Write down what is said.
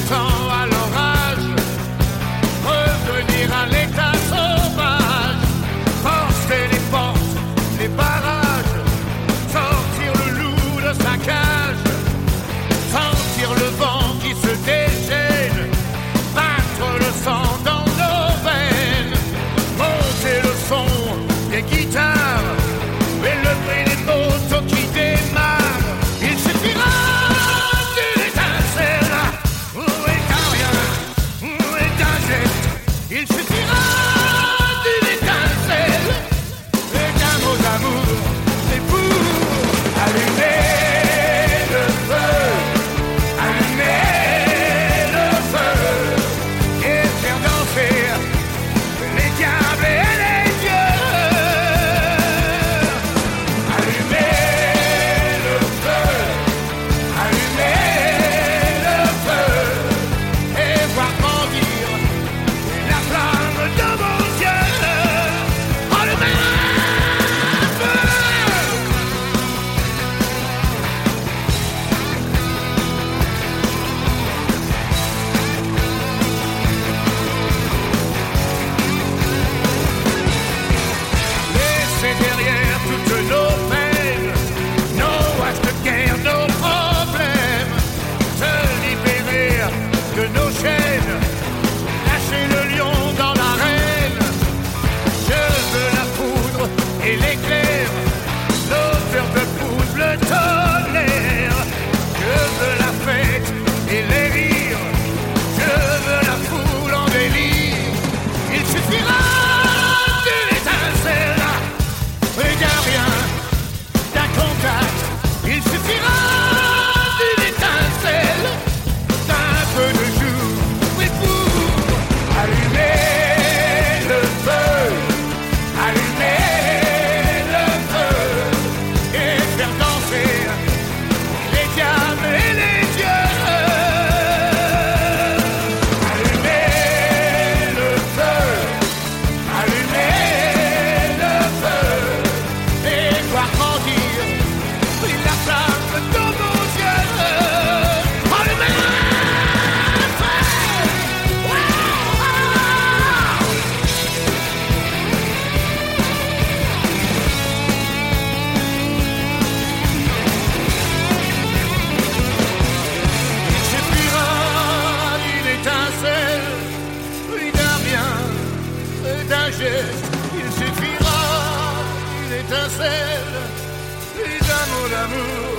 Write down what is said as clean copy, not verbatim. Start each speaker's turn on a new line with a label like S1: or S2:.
S1: temps à l'orage, revenir à l'état sauvage, forcer les portes, les barrages, sortir le loup de sa cage, sentir le vent qui se déchaîne, battre le sang dans nos veines, monter le son des guitares et le bruit des motos qui démarrent. Il suffira d'une étincelle et d'un rien et d'un geste. Il suffira d'une étincelle et d'un mot d'amour. C'est pour allumer le feu, allumer le feu et faire danser les diables et les dieux. Allumer le feu, allumer le feu et voir grandir la flamme de mon Dieu. Allumer le feu. Laissez derrière toutes nos peines, nos haches de guerre, nos problèmes, se libérer de nos chaînes, lâcher le lion dans l'arène. Je veux la poudre et l'éclair, l'odeur de poudre, le tonnerre. Je veux la fête et les rires, je veux la foule en délire. Il suffira d'une étincelle et d'un rien, d'un contact. Il suffira d'une étincelle, d'un peu de jour, oui, pour allumer le feu, allumer le feu et faire danser les diables et les dieux. Allumer le feu, allumer le feu et voir grandir la flamme de nos yeux. Allumer le feu. Wow. Il suffira d'une étincelle, oui, d'un rien, d'un geste. Il suffira d'une étincelle, oui, d'un mot d'amour.